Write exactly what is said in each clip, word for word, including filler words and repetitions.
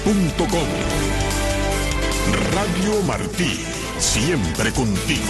punto com. Radio Martí, siempre contigo.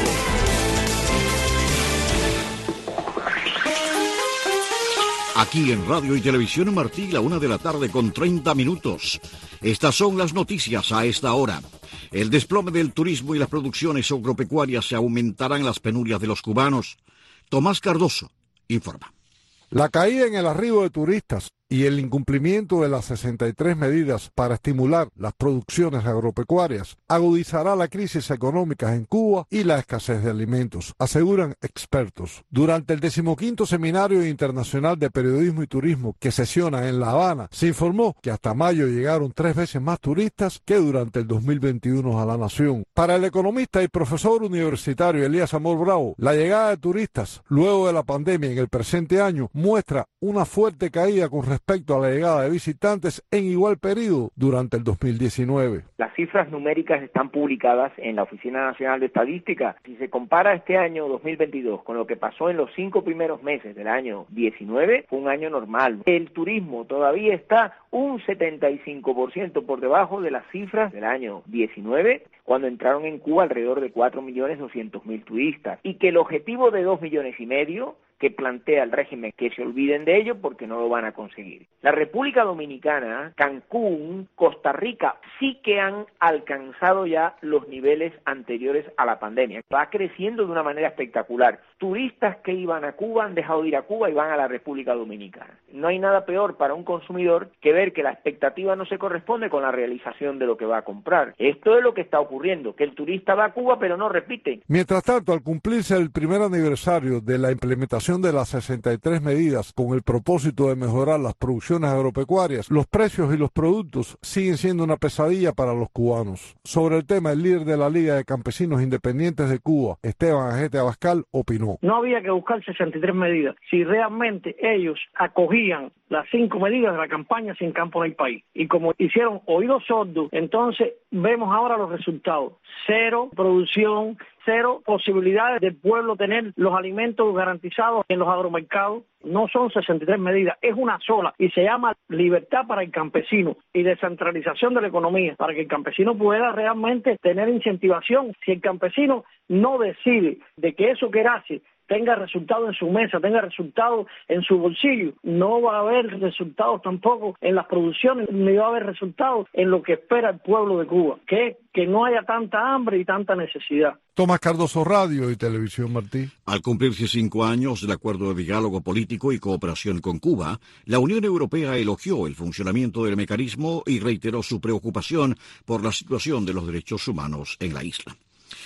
Aquí en Radio y Televisión Martí, la una de la tarde con treinta minutos. Estas son las noticias a esta hora. El desplome del turismo y las producciones agropecuarias se aumentarán las penurias de los cubanos. Tomás Cardoso informa. La caída en el arribo de turistas y el incumplimiento de las sesenta y tres medidas para estimular las producciones agropecuarias agudizará la crisis económica en Cuba y la escasez de alimentos, aseguran expertos. Durante el decimoquinto Seminario Internacional de Periodismo y Turismo que sesiona en La Habana, se informó que hasta mayo llegaron tres veces más turistas que durante el dos mil veintiuno a la nación. Para el economista y profesor universitario Elías Amor Bravo, la llegada de turistas luego de la pandemia en el presente año muestra una fuerte caída con respecto a la llegada de visitantes en igual periodo durante el dos mil diecinueve. Las cifras numéricas están publicadas en la Oficina Nacional de Estadística. Si se compara este año dos mil veintidós con lo que pasó en los cinco primeros meses del año diecinueve, fue un año normal. El turismo todavía está un setenta y cinco por ciento por debajo de las cifras del año diecinueve, cuando entraron en Cuba alrededor de cuatro millones doscientos mil turistas, y que el objetivo de dos millones y medio que plantea el régimen, que se olviden de ello porque no lo van a conseguir. La República Dominicana, Cancún, Costa Rica sí que han alcanzado ya los niveles anteriores a la pandemia. Va creciendo de una manera espectacular. Turistas que iban a Cuba han dejado de ir a Cuba y van a la República Dominicana. No hay nada peor para un consumidor que ver que la expectativa no se corresponde con la realización de lo que va a comprar. Esto es lo que está ocurriendo, que el turista va a Cuba pero no repite. Mientras tanto, al cumplirse el primer aniversario de la implementación de las sesenta y tres medidas con el propósito de mejorar las producciones agropecuarias, los precios y los productos siguen siendo una pesadilla para los cubanos. Sobre el tema, el líder de la Liga de Campesinos Independientes de Cuba, Esteban Ajete Abascal, opinó. No había que buscar sesenta y tres medidas si realmente ellos acogían las cinco medidas de la campaña Sin Campo no hay país. Y como hicieron oídos sordos, entonces vemos ahora los resultados. Cero producción, cero posibilidades del pueblo tener los alimentos garantizados en los agromercados. No son sesenta y tres medidas, es una sola y se llama libertad para el campesino y descentralización de la economía, para que el campesino pueda realmente tener incentivación. Si el campesino no decide de que eso que hace tenga resultado en su mesa, tenga resultados en su bolsillo, no va a haber resultados tampoco en las producciones, ni va a haber resultados en lo que espera el pueblo de Cuba, que que no haya tanta hambre y tanta necesidad. Tomás Cardoso, Radio y Televisión Martí. Al cumplirse cinco años del acuerdo de diálogo político y cooperación con Cuba, la Unión Europea elogió el funcionamiento del mecanismo y reiteró su preocupación por la situación de los derechos humanos en la isla.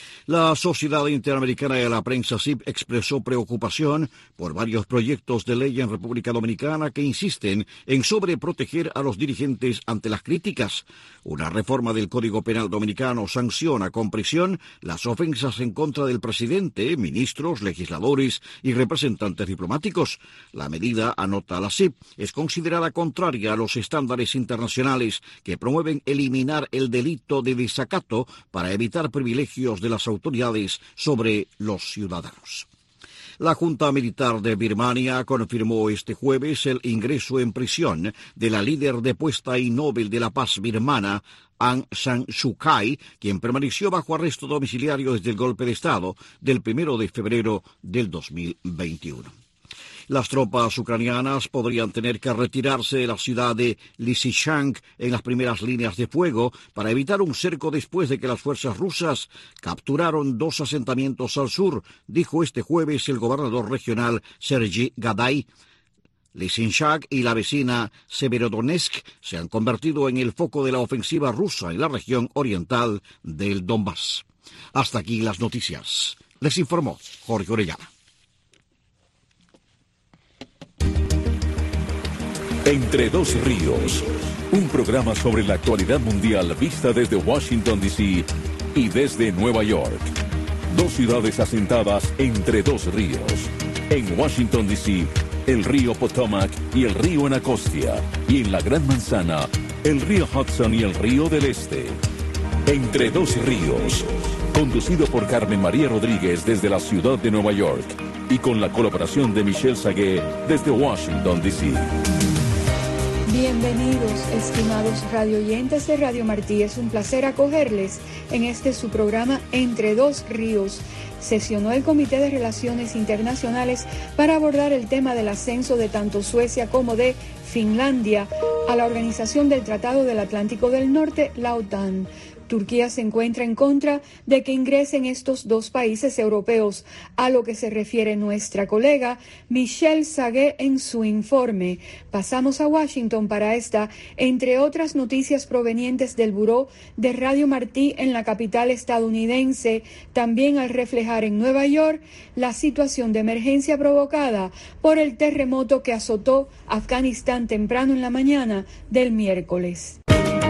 La Sociedad Interamericana de la Prensa S I P expresó preocupación por varios proyectos de ley en República Dominicana que insisten en sobreproteger a los dirigentes ante las críticas. Una reforma del Código Penal Dominicano sanciona con prisión las ofensas en contra del presidente, ministros, legisladores y representantes diplomáticos. La medida, anota la S I P, es considerada contraria a los estándares internacionales que promueven eliminar el delito de desacato para evitar privilegios de las autoridades autoridades sobre los ciudadanos. La Junta Militar de Birmania confirmó este jueves el ingreso en prisión de la líder depuesta y Nobel de la Paz birmana, Aung San Suu Kyi, quien permaneció bajo arresto domiciliario desde el golpe de Estado del primero de febrero del dos mil veintiuno. Las tropas ucranianas podrían tener que retirarse de la ciudad de Lysychansk en las primeras líneas de fuego para evitar un cerco después de que las fuerzas rusas capturaron dos asentamientos al sur, dijo este jueves el gobernador regional Sergiy Gaday. Lysychansk y la vecina Severodonetsk se han convertido en el foco de la ofensiva rusa en la región oriental del Donbass. Hasta aquí las noticias. Les informó Jorge Orellana. Entre dos ríos, un programa sobre la actualidad mundial vista desde Washington, D C y desde Nueva York. Dos ciudades asentadas entre dos ríos. En Washington, D C, el río Potomac y el río Anacostia. Y en la Gran Manzana, el río Hudson y el río del Este. Entre dos ríos, conducido por Carmen María Rodríguez desde la ciudad de Nueva York y con la colaboración de Michelle Sagué desde Washington, D C Bienvenidos, estimados radioyentes de Radio Martí. Es un placer acogerles en este su programa Entre Dos Ríos. Sesionó el Comité de Relaciones Internacionales para abordar el tema del ascenso de tanto Suecia como de Finlandia a la Organización del Tratado del Atlántico del Norte, la OTAN. Turquía se encuentra en contra de que ingresen estos dos países europeos, a lo que se refiere nuestra colega Michelle Sagué en su informe. Pasamos a Washington para esta, entre otras noticias provenientes del Buró de Radio Martí en la capital estadounidense, también al reflejar en Nueva York la situación de emergencia provocada por el terremoto que azotó Afganistán temprano en la mañana del miércoles.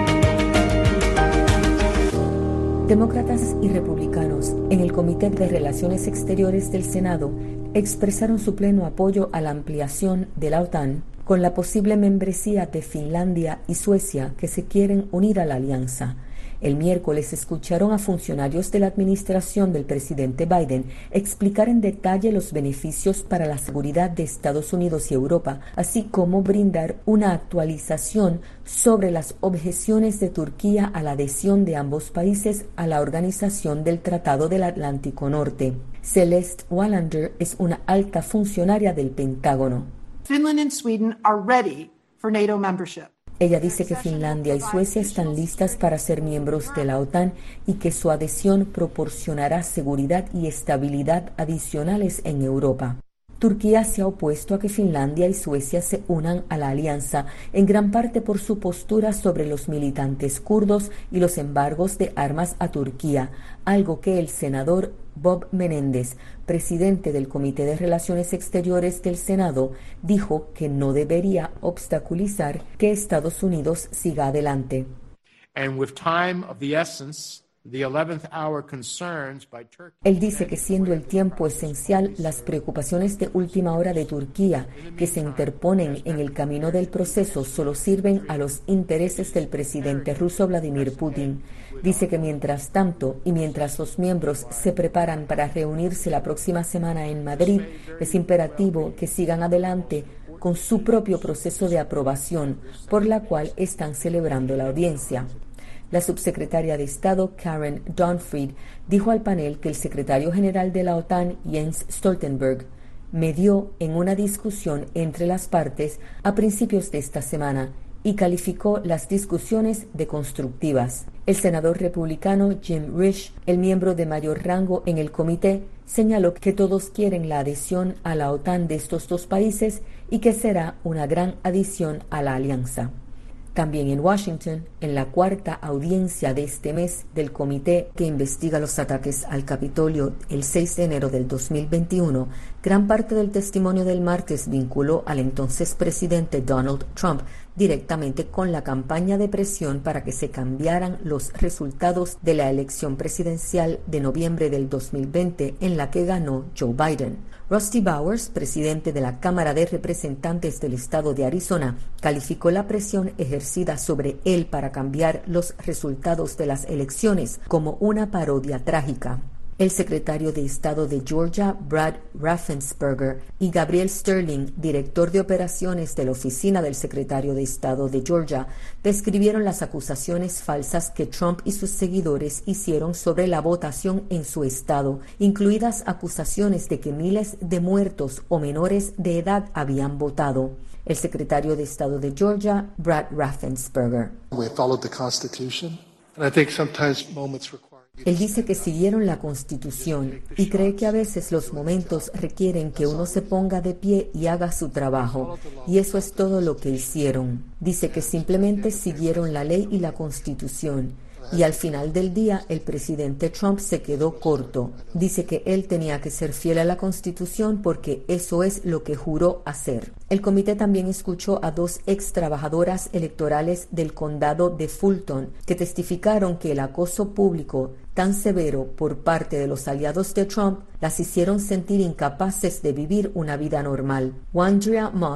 Demócratas y republicanos en el Comité de Relaciones Exteriores del Senado expresaron su pleno apoyo a la ampliación de la OTAN con la posible membresía de Finlandia y Suecia que se quieren unir a la alianza. El miércoles escucharon a funcionarios de la administración del presidente Biden explicar en detalle los beneficios para la seguridad de Estados Unidos y Europa, así como brindar una actualización sobre las objeciones de Turquía a la adhesión de ambos países a la Organización del Tratado del Atlántico Norte. Celeste Wallander es una alta funcionaria del Pentágono. Finland and Sweden are ready for NATO membership. Ella dice que Finlandia y Suecia están listas para ser miembros de la OTAN y que su adhesión proporcionará seguridad y estabilidad adicionales en Europa. Turquía se ha opuesto a que Finlandia y Suecia se unan a la alianza, en gran parte por su postura sobre los militantes kurdos y los embargos de armas a Turquía, algo que el senador Bob Menéndez, presidente del Comité de Relaciones Exteriores del Senado, dijo que no debería obstaculizar que Estados Unidos siga adelante. And with time of the essence, the eleventh hour concerns by Turkey. Él dice que siendo el tiempo esencial, las preocupaciones de última hora de Turquía que se interponen en el camino del proceso solo sirven a los intereses del presidente ruso Vladimir Putin. Dice que mientras tanto y mientras los miembros se preparan para reunirse la próxima semana en Madrid, es imperativo que sigan adelante con su propio proceso de aprobación, por la cual están celebrando la audiencia. La subsecretaria de Estado Karen Donfried dijo al panel que el secretario general de la OTAN, Jens Stoltenberg, medió en una discusión entre las partes a principios de esta semana y calificó las discusiones de constructivas. El senador republicano Jim Risch, el miembro de mayor rango en el comité, señaló que todos quieren la adhesión a la OTAN de estos dos países y que será una gran adición a la alianza. También en Washington, en la cuarta audiencia de este mes del comité que investiga los ataques al Capitolio el seis de enero del dos mil veintiuno, gran parte del testimonio del martes vinculó al entonces presidente Donald Trump directamente con la campaña de presión para que se cambiaran los resultados de la elección presidencial de noviembre del dos mil veinte en la que ganó Joe Biden. Rusty Bowers, presidente de la Cámara de Representantes del estado de Arizona, calificó la presión ejercida sobre él para cambiar los resultados de las elecciones como una parodia trágica. El secretario de Estado de Georgia, Brad Raffensperger, y Gabriel Sterling, director de operaciones de la Oficina del Secretario de Estado de Georgia, describieron las acusaciones falsas que Trump y sus seguidores hicieron sobre la votación en su estado, incluidas acusaciones de que miles de muertos o menores de edad habían votado. El secretario de Estado de Georgia, Brad Raffensperger. We followed the Constitution, and I think sometimes moments require. Él dice que siguieron la Constitución y cree que a veces los momentos requieren que uno se ponga de pie y haga su trabajo, y eso es todo lo que hicieron. Dice que simplemente siguieron la ley y la Constitución. Y al final del día, el presidente Trump se quedó corto. Dice que él tenía que ser fiel a la Constitución porque eso es lo que juró hacer. El comité también escuchó a dos ex trabajadoras electorales del condado de Fulton que testificaron que el acoso público tan severo por parte de los aliados de Trump las hicieron sentir incapaces de vivir una vida normal. Wandrea Moss,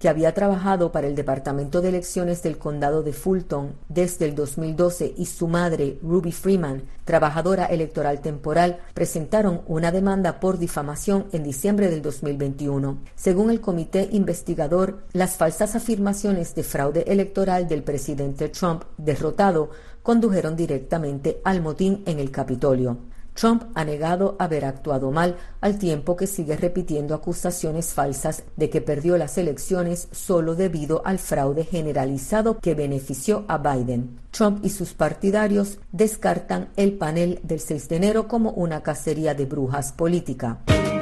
que había trabajado para el Departamento de Elecciones del Condado de Fulton desde el dos mil doce, y su madre, Ruby Freeman, trabajadora electoral temporal, presentaron una demanda por difamación en diciembre del dos mil veintiuno. Según el comité investigador, las falsas afirmaciones de fraude electoral del presidente Trump derrotado condujeron directamente al motín en el Capitolio. Trump ha negado haber actuado mal, al tiempo que sigue repitiendo acusaciones falsas de que perdió las elecciones solo debido al fraude generalizado que benefició a Biden. Trump y sus partidarios descartan el panel del seis de enero como una cacería de brujas política.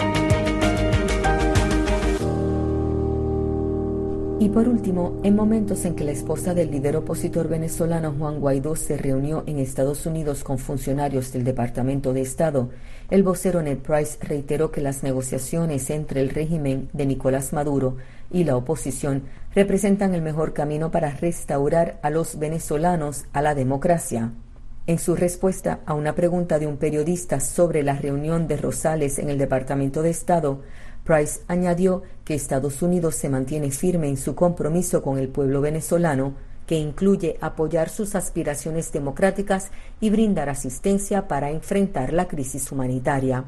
Y por último, en momentos en que la esposa del líder opositor venezolano Juan Guaidó se reunió en Estados Unidos con funcionarios del Departamento de Estado, el vocero Ned Price reiteró que las negociaciones entre el régimen de Nicolás Maduro y la oposición representan el mejor camino para restaurar a los venezolanos a la democracia. En su respuesta a una pregunta de un periodista sobre la reunión de Rosales en el Departamento de Estado, Price añadió que Estados Unidos se mantiene firme en su compromiso con el pueblo venezolano, que incluye apoyar sus aspiraciones democráticas y brindar asistencia para enfrentar la crisis humanitaria.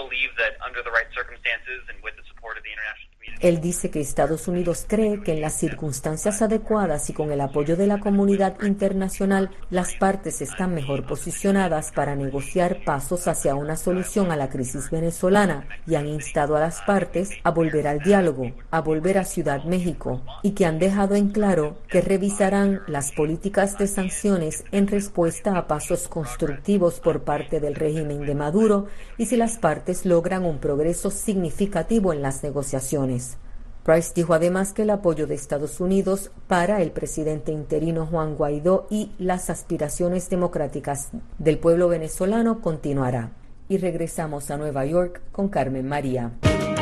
Él dice que Estados Unidos cree que en las circunstancias adecuadas y con el apoyo de la comunidad internacional, las partes están mejor posicionadas para negociar pasos hacia una solución a la crisis venezolana, y han instado a las partes a volver al diálogo, a volver a Ciudad México, y que han dejado en claro que revisarán las políticas de sanciones en respuesta a pasos constructivos por parte del régimen de Maduro y si las partes logran un progreso significativo en las negociaciones. Price dijo además que el apoyo de Estados Unidos para el presidente interino Juan Guaidó y las aspiraciones democráticas del pueblo venezolano continuará. Y regresamos a Nueva York con Carmen María.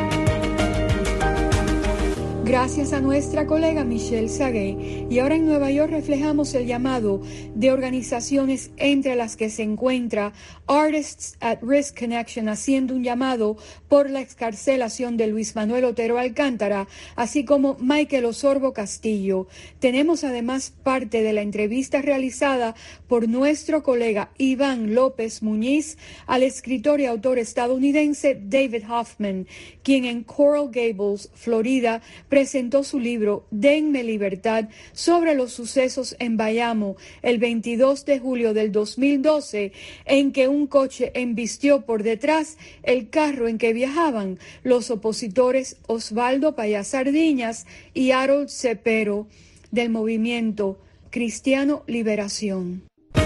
Gracias a nuestra colega Michelle Sagué. Y ahora en Nueva York reflejamos el llamado de organizaciones entre las que se encuentra Artists at Risk Connection, haciendo un llamado por la excarcelación de Luis Manuel Otero Alcántara, así como Michael Osorbo Castillo. Tenemos además parte de la entrevista realizada por nuestro colega Iván López Muñiz al escritor y autor estadounidense David Hoffman, quien en Coral Gables, Florida, presentó su libro Denme Libertad sobre los sucesos en Bayamo el veintidós de julio del dos mil doce, en que un coche embistió por detrás el carro en que viajaban los opositores Osvaldo Payá Sardiñas y Harold Cepero del movimiento Cristiano Liberación.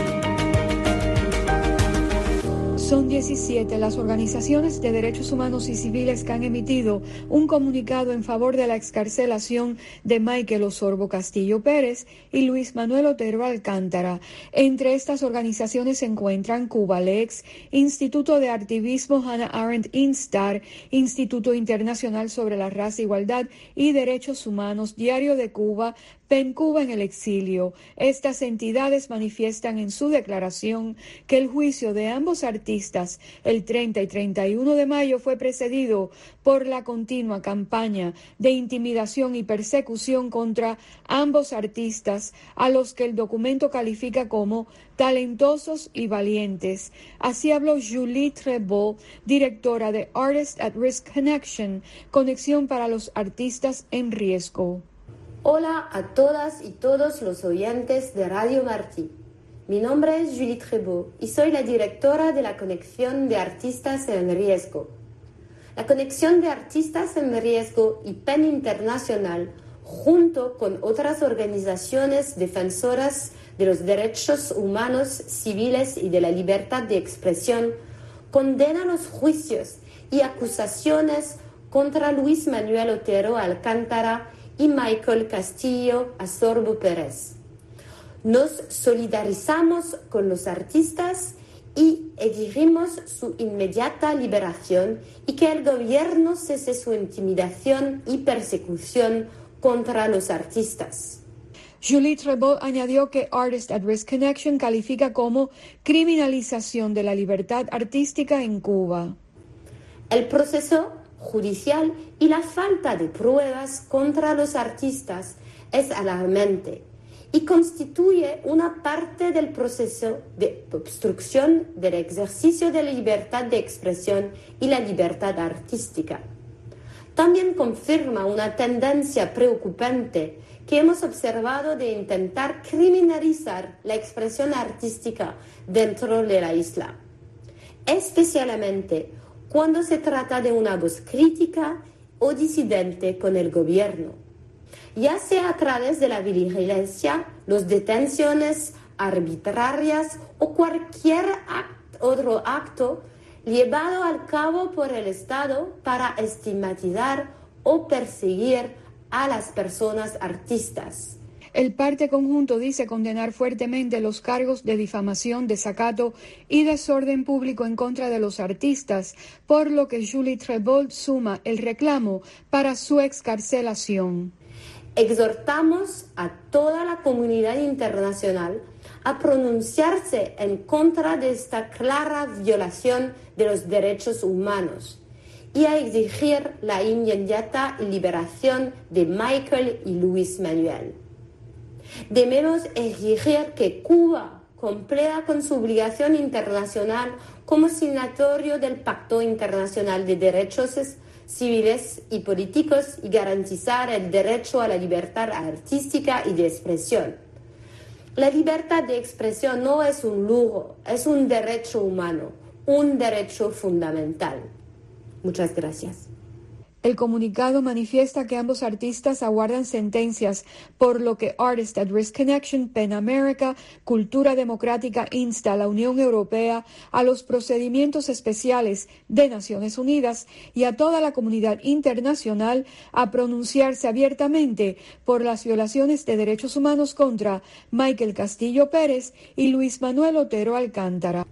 Son diecisiete las organizaciones de derechos humanos y civiles que han emitido un comunicado en favor de la excarcelación de Michael Osorbo Castillo Pérez y Luis Manuel Otero Alcántara. Entre estas organizaciones se encuentran Cubalex, Instituto de Activismo Hannah Arendt Instar, Instituto Internacional sobre la Raza, Igualdad y Derechos Humanos, Diario de Cuba, PEN Cuba en el exilio. Estas entidades manifiestan en su declaración que el juicio de ambos artistas el treinta y treinta y uno de mayo fue precedido por la continua campaña de intimidación y persecución contra ambos artistas, a los que el documento califica como talentosos y valientes. Así habló Julie Trebot, directora de Artists at Risk Connection, Conexión para los Artistas en Riesgo. Hola a todas y todos los oyentes de Radio Martí. Mi nombre es Julie Trebot y soy la directora de la Conexión de Artistas en Riesgo. La Conexión de Artistas en Riesgo y PEN Internacional, junto con otras organizaciones defensoras de los derechos humanos, civiles y de la libertad de expresión, condenan los juicios y acusaciones contra Luis Manuel Otero Alcántara y Michael Castillo Osorbo Pérez. Nos solidarizamos con los artistas y exigimos su inmediata liberación y que el gobierno cese su intimidación y persecución contra los artistas. Julie Trebot añadió que Artists at Risk Connection califica como criminalización de la libertad artística en Cuba. El proceso judicial y la falta de pruebas contra los artistas es alarmante y constituye una parte del proceso de obstrucción del ejercicio de la libertad de expresión y la libertad artística. También confirma una tendencia preocupante que hemos observado de intentar criminalizar la expresión artística dentro de la isla, especialmente cuando se trata de una voz crítica o disidente con el gobierno, ya sea a través de la vigilancia, las detenciones arbitrarias o cualquier act, otro acto llevado a cabo por el Estado para estigmatizar o perseguir a las personas artistas. El parte conjunto dice condenar fuertemente los cargos de difamación, desacato y desorden público en contra de los artistas, por lo que Julie Trebold suma el reclamo para su excarcelación. Exhortamos a toda la comunidad internacional a pronunciarse en contra de esta clara violación de los derechos humanos y a exigir la inmediata liberación de Michael y Luis Manuel. Debemos exigir que Cuba cumpla con su obligación internacional como signatario del Pacto Internacional de Derechos Civiles y Políticos y garantizar el derecho a la libertad artística y de expresión. La libertad de expresión no es un lujo, es un derecho humano, un derecho fundamental. Muchas gracias. El comunicado manifiesta que ambos artistas aguardan sentencias, por lo que Artists at Risk Connection, PEN America, Cultura Democrática insta a la Unión Europea, a los procedimientos especiales de Naciones Unidas y a toda la comunidad internacional a pronunciarse abiertamente por las violaciones de derechos humanos contra Michael Castillo Pérez y Luis Manuel Otero Alcántara.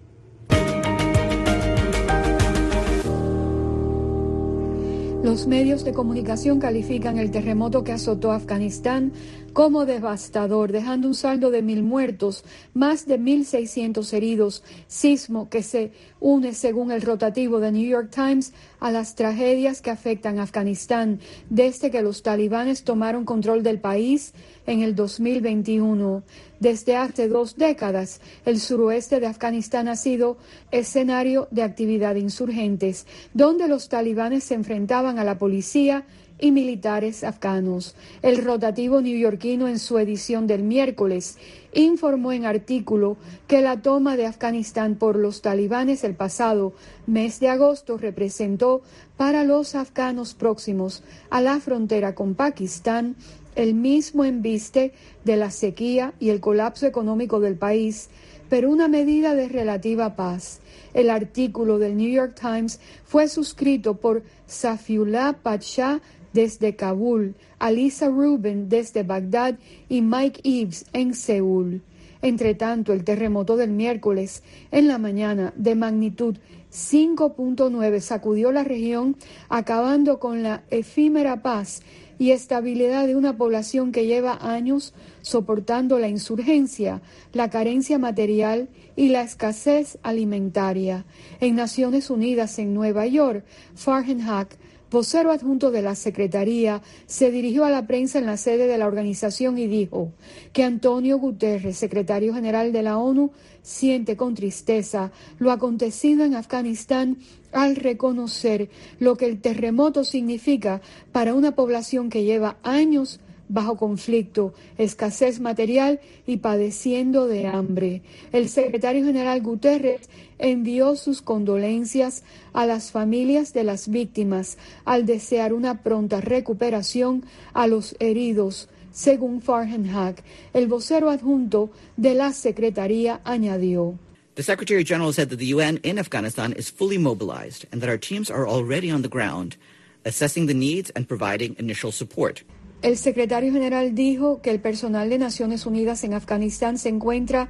Los medios de comunicación califican el terremoto que azotó Afganistán como devastador, dejando un saldo de mil muertos, más de mil seiscientos heridos, sismo que se une, según el rotativo de New York Times, a las tragedias que afectan a Afganistán desde que los talibanes tomaron control del país en el dos mil veintiuno. Desde hace dos décadas, el suroeste de Afganistán ha sido escenario de actividad de insurgentes, donde los talibanes se enfrentaban a la policía y militares afganos. El rotativo neoyorquino, en su edición del miércoles, informó en artículo que la toma de Afganistán por los talibanes el pasado mes de agosto representó para los afganos próximos a la frontera con Pakistán el mismo embiste de la sequía y el colapso económico del país, pero una medida de relativa paz. El artículo del New York Times fue suscrito por Safiullah Pacha desde Kabul, Alisa Rubin desde Bagdad y Mike Eves en Seúl. Entre tanto, el terremoto del miércoles en la mañana de magnitud cinco punto nueve sacudió la región, acabando con la efímera paz y estabilidad de una población que lleva años soportando la insurgencia, la carencia material y la escasez alimentaria. En Naciones Unidas, en Nueva York, Farhan Haq, vocero adjunto de la Secretaría, se dirigió a la prensa en la sede de la organización y dijo que Antonio Guterres, secretario general de la ONU, siente con tristeza lo acontecido en Afganistán al reconocer lo que el terremoto significa para una población que lleva años bajo conflicto, escasez material y padeciendo de hambre. El secretario general Guterres envió sus condolencias a las familias de las víctimas al desear una pronta recuperación a los heridos. Según Farhan Haq, el vocero adjunto de la Secretaría añadió: The Secretary General said that the U N in Afghanistan is fully mobilized and that our teams are already on the ground, assessing the needs and providing initial support. El secretario general dijo que el personal de Naciones Unidas en Afganistán se encuentra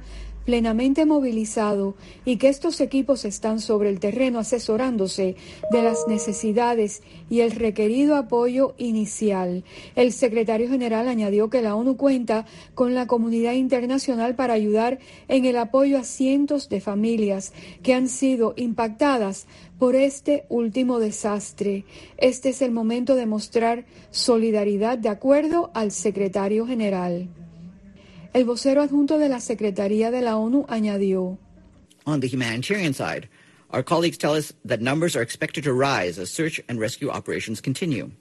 plenamente movilizado y que estos equipos están sobre el terreno asesorándose de las necesidades y el requerido apoyo inicial. El secretario general añadió que la ONU cuenta con la comunidad internacional para ayudar en el apoyo a cientos de familias que han sido impactadas por este último desastre. Este es el momento de mostrar solidaridad de acuerdo al secretario general. El vocero adjunto de la Secretaría de la ONU añadió: On the humanitarian side, our colleagues tell us that numbers are expected to rise as search and rescue operations continue.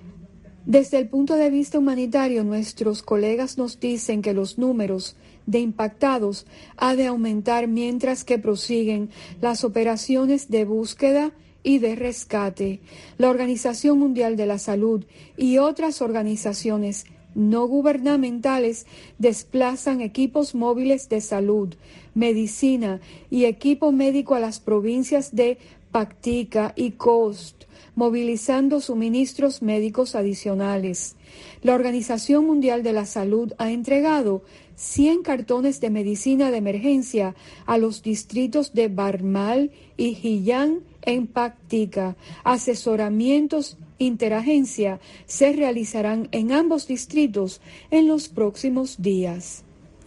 Desde el punto de vista humanitario, nuestros colegas nos dicen que los números de impactados ha de aumentar mientras que prosiguen las operaciones de búsqueda y de rescate. La Organización Mundial de la Salud y otras organizaciones no gubernamentales desplazan equipos móviles de salud, medicina y equipo médico a las provincias de Paktika y Khost, movilizando suministros médicos adicionales. La Organización Mundial de la Salud ha entregado cien cartones de medicina de emergencia a los distritos de Barmal y Hiyang en Paktika. Asesoramientos interagencia se realizarán en ambos distritos en los próximos días.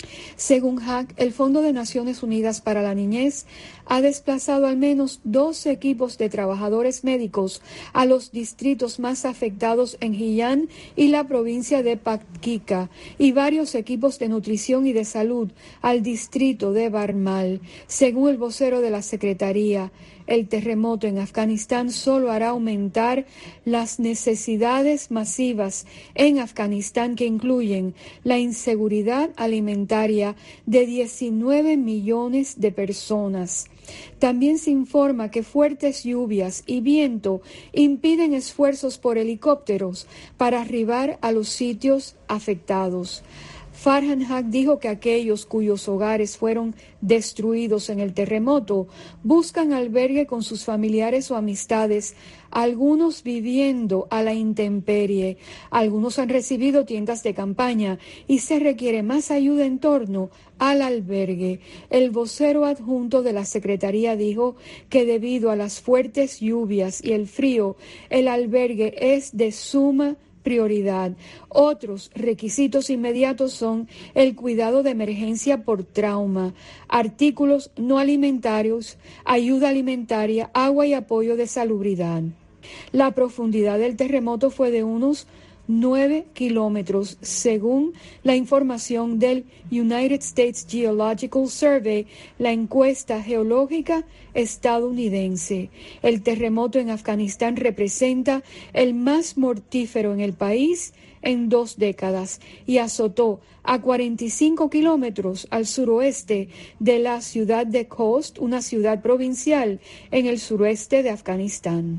Según H A C, el Fondo de Naciones Unidas para la Niñez ha desplazado al menos doce equipos de trabajadores médicos a los distritos más afectados en Hiyang y la provincia de Paktika y varios equipos de nutrición y de salud al distrito de Barmal. Según el vocero de la Secretaría, el terremoto en Afganistán solo hará aumentar las necesidades masivas en Afganistán, que incluyen la inseguridad alimentaria de diecinueve millones de personas. También se informa que fuertes lluvias y viento impiden esfuerzos por helicópteros para arribar a los sitios afectados. Farhan Haq dijo que aquellos cuyos hogares fueron destruidos en el terremoto buscan albergue con sus familiares o amistades, algunos viviendo a la intemperie. Algunos han recibido tiendas de campaña y se requiere más ayuda en torno al albergue. El vocero adjunto de la Secretaría dijo que debido a las fuertes lluvias y el frío, el albergue es de suma prioridad. Otros requisitos inmediatos son el cuidado de emergencia por trauma, artículos no alimentarios, ayuda alimentaria, agua y apoyo de salubridad. La profundidad del terremoto fue de unos nueve kilómetros, según la información del United States Geological Survey, la encuesta geológica estadounidense. El terremoto en Afganistán representa el más mortífero en el país en dos décadas y azotó a cuarenta y cinco kilómetros al suroeste de la ciudad de Khost, una ciudad provincial en el suroeste de Afganistán.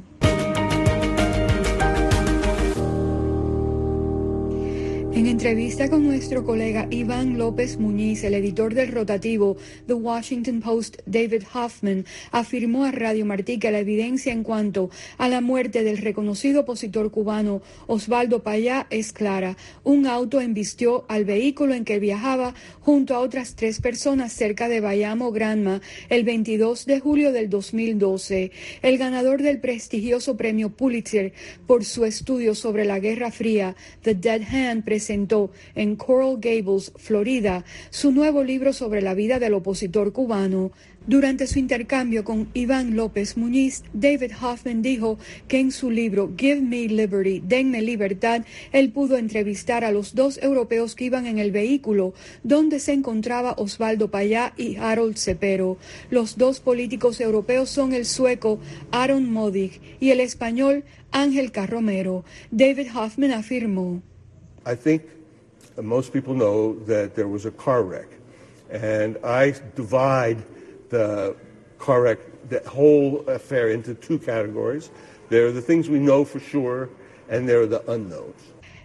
En entrevista con nuestro colega Iván López Muñiz, el editor del rotativo The Washington Post, David Hoffman, afirmó a Radio Martí que la evidencia en cuanto a la muerte del reconocido opositor cubano Osvaldo Payá es clara. Un auto embistió al vehículo en que viajaba junto a otras tres personas cerca de Bayamo, Granma, el veintidós de julio del dos mil doce. El ganador del prestigioso premio Pulitzer por su estudio sobre la Guerra Fría, The Dead Hand, presentó en Coral Gables, Florida, su nuevo libro sobre la vida del opositor cubano. Durante su intercambio con Iván López Muñiz, David Hoffman dijo que en su libro Give Me Liberty, Denme Libertad, él pudo entrevistar a los dos europeos que iban en el vehículo, donde se encontraba Osvaldo Payá y Harold Cepero. Los dos políticos europeos son el sueco Aron Modig y el español Ángel Carromero. David Hoffman afirmó: I think most people know that there was a car wreck, and I divide the car wreck, the whole affair, into two categories. There are the things we know for sure, and there are the unknowns.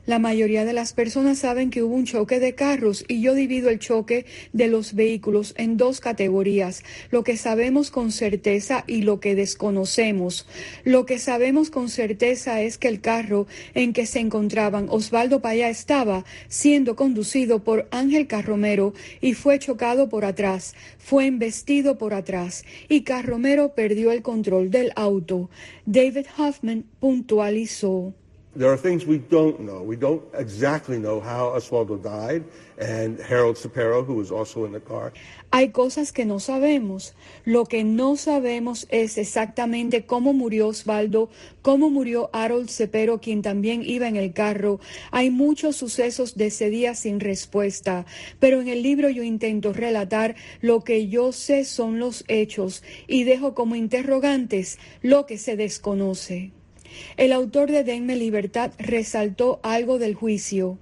La mayoría de las personas saben que hubo un choque de carros y yo divido el choque de los vehículos en dos categorías, lo que sabemos con certeza y lo que desconocemos. Lo que sabemos con certeza es que el carro en que se encontraban Osvaldo Payá estaba siendo conducido por Ángel Carromero y fue chocado por atrás, fue embestido por atrás y Carromero perdió el control del auto. David Hoffman puntualizó. There are things we don't know. We don't exactly know how Osvaldo died, and Harold Cepero, who was also in the car. Hay cosas que no sabemos. Lo que no sabemos es exactamente cómo murió Osvaldo, cómo murió Harold Cepero, quien también iba en el carro. Hay muchos sucesos de ese día sin respuesta, pero en el libro yo intento relatar lo que yo sé son los hechos y dejo como interrogantes lo que se desconoce. El autor de Denme Libertad resaltó algo del juicio.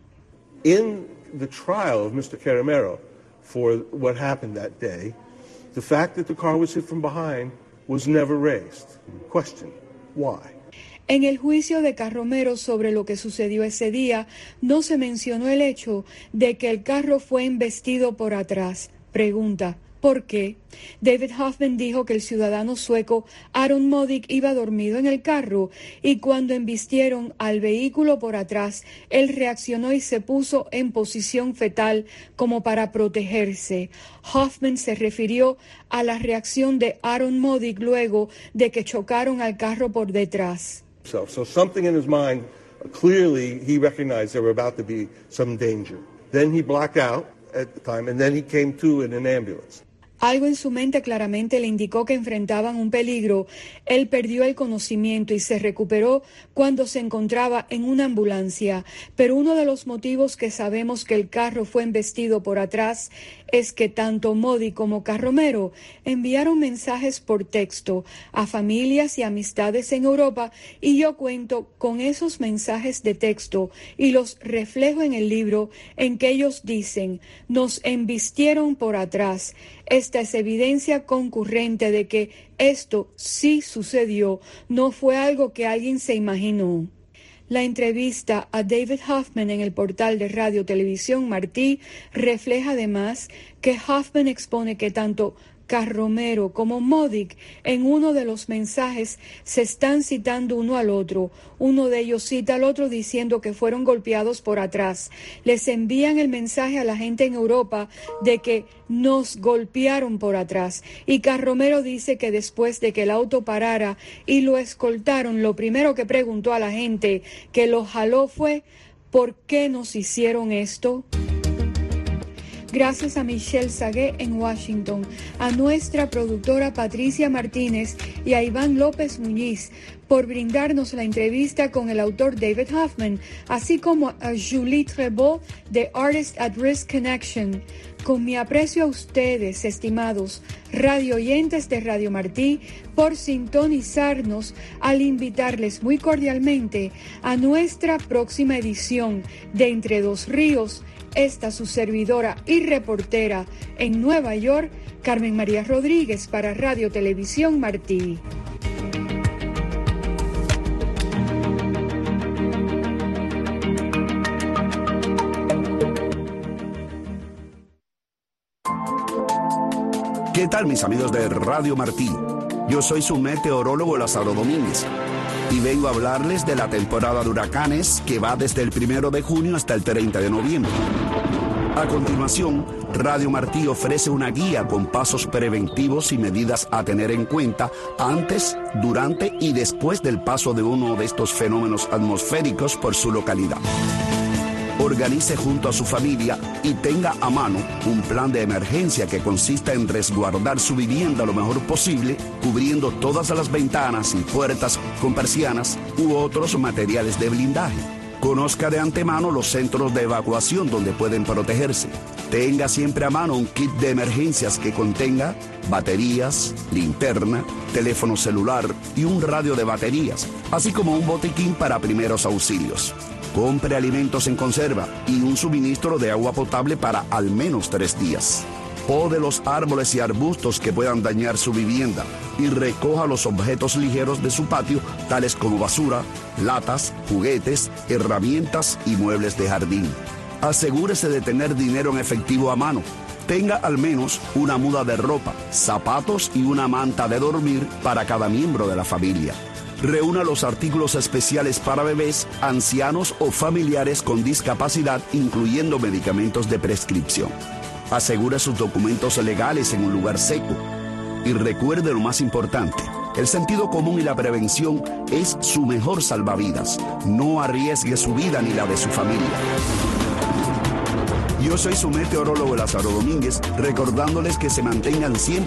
In the trial of Mister Carromero for what happened that day, the fact that the car was hit from behind was never raised. Question, why? En el juicio de Carromero sobre lo que sucedió ese día, no se mencionó el hecho de que el carro fue embestido por atrás. Pregunta, ¿por qué? David Hoffman dijo que el ciudadano sueco Aaron Modig iba dormido en el carro y cuando embistieron al vehículo por atrás, él reaccionó y se puso en posición fetal como para protegerse. Hoffman se refirió a la reacción de Aaron Modig luego de que chocaron al carro por detrás. So, so something in his mind, clearly he recognized there were about to be some danger. Then he blacked out at the time and then he came to in an ambulance. Algo en su mente claramente le indicó que enfrentaban un peligro. Él perdió el conocimiento y se recuperó cuando se encontraba en una ambulancia. Pero uno de los motivos que sabemos que el carro fue embestido por atrás es que tanto Modi como Carromero enviaron mensajes por texto a familias y amistades en Europa y yo cuento con esos mensajes de texto y los reflejo en el libro en que ellos dicen, nos embistieron por atrás. Esta es evidencia concurrente de que esto sí sucedió, no fue algo que alguien se imaginó. La entrevista a David Hoffman en el portal de Radio Televisión Martí refleja además que Hoffman expone que tanto Carromero como Modig en uno de los mensajes se están citando uno al otro. Uno de ellos cita al otro diciendo que fueron golpeados por atrás. Les envían el mensaje a la gente en Europa de que nos golpearon por atrás. Y Carromero dice que después de que el auto parara y lo escoltaron, lo primero que preguntó a la gente que lo jaló fue ¿por qué nos hicieron esto? Gracias a Michelle Sagué en Washington, a nuestra productora Patricia Martínez y a Iván López Muñiz por brindarnos la entrevista con el autor David Hoffman, así como a Julie Trebeau de Artist at Risk Connection. Con mi aprecio a ustedes, estimados radio oyentes de Radio Martí, por sintonizarnos al invitarles muy cordialmente a nuestra próxima edición de Entre Dos Ríos. Esta su servidora y reportera en Nueva York, Carmen María Rodríguez para Radio Televisión Martí. ¿Qué tal, mis amigos de Radio Martí? Yo soy su meteorólogo Lázaro Domínguez y vengo a hablarles de la temporada de huracanes que va desde el primero de junio hasta el treinta de noviembre. A continuación, Radio Martí ofrece una guía con pasos preventivos y medidas a tener en cuenta antes, durante y después del paso de uno de estos fenómenos atmosféricos por su localidad. Organice junto a su familia y tenga a mano un plan de emergencia que consista en resguardar su vivienda lo mejor posible, cubriendo todas las ventanas y puertas con persianas u otros materiales de blindaje. Conozca de antemano los centros de evacuación donde pueden protegerse. Tenga siempre a mano un kit de emergencias que contenga baterías, linterna, teléfono celular y un radio de baterías, así como un botiquín para primeros auxilios. Compre alimentos en conserva y un suministro de agua potable para al menos tres días. Pode los árboles y arbustos que puedan dañar su vivienda y recoja los objetos ligeros de su patio, tales como basura, latas, juguetes, herramientas y muebles de jardín. Asegúrese de tener dinero en efectivo a mano. Tenga al menos una muda de ropa, zapatos y una manta de dormir para cada miembro de la familia. Reúna los artículos especiales para bebés, ancianos o familiares con discapacidad, incluyendo medicamentos de prescripción. Asegure sus documentos legales en un lugar seco. Y recuerde lo más importante, el sentido común y la prevención es su mejor salvavidas. No arriesgue su vida ni la de su familia. Yo soy su meteorólogo Lázaro Domínguez, recordándoles que se mantengan siempre